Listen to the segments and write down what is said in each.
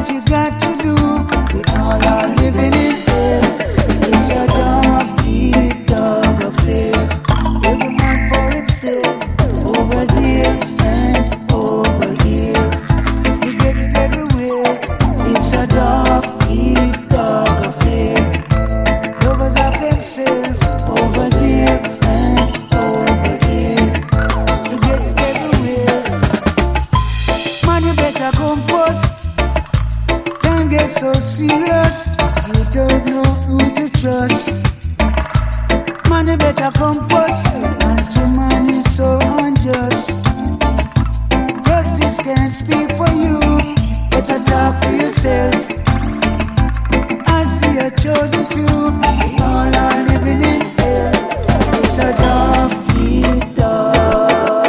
what you got to do. We all are living in fear. It's a dark, deep, dark affair. Every man for himself, over there and over here. You get it everywhere. It's a dark, deep, dark affair. Lovers of themselves, over there and over here. You get it everywhere. Man, you better come first. Time gets so serious, you don't know who to trust. Man, you better come first. And to man is so unjust. Justice can't speak for you. Better talk for yourself. I see a chosen few. We all are living in hell. It's a dark, deep dark.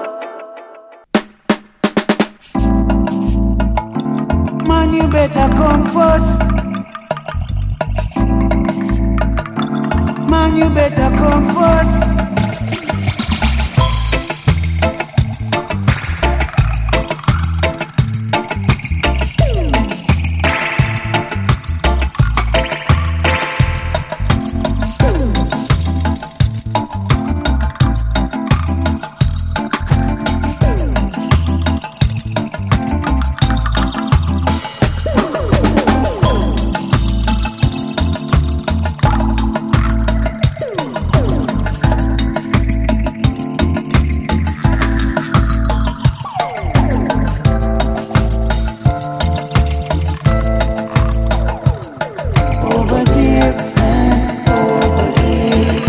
Man, you better come first. Man, you better come first. Over there and over here.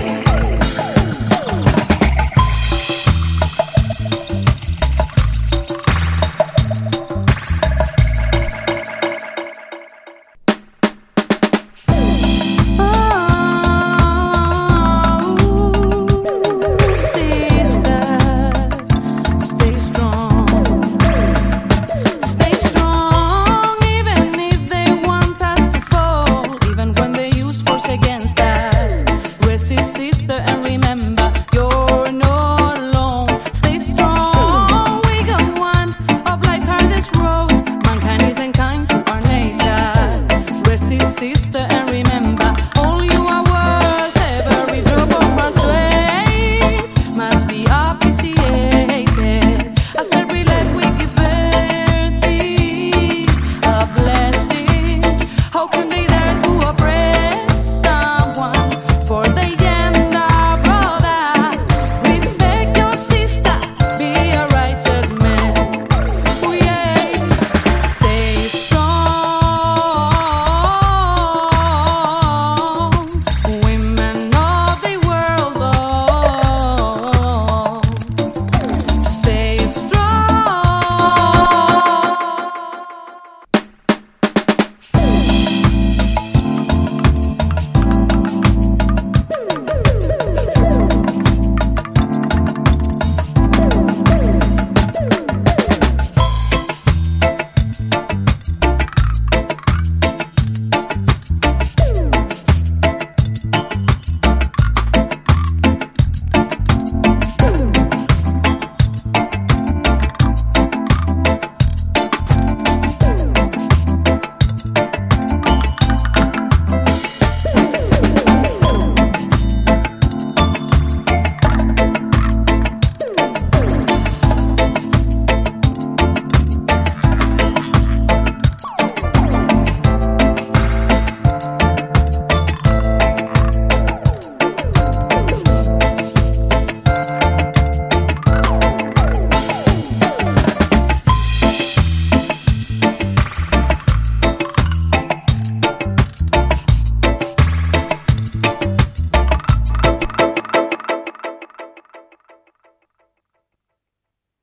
Stay strong, even if they want us to fall, even when they use force against us. Resist, sister, and remember you're not alone. Stay strong, we got one of life's hardest roads. Mankind isn't kind to our nature. Resist, sister, and remember all you are worth. Every drop of our sweat must be appreciated. As every life we give birth is a blessing. How can they dare to oppress someone for the end our brother? Respect your sister, be a righteous man. Stay strong, women of the world. Stay strong.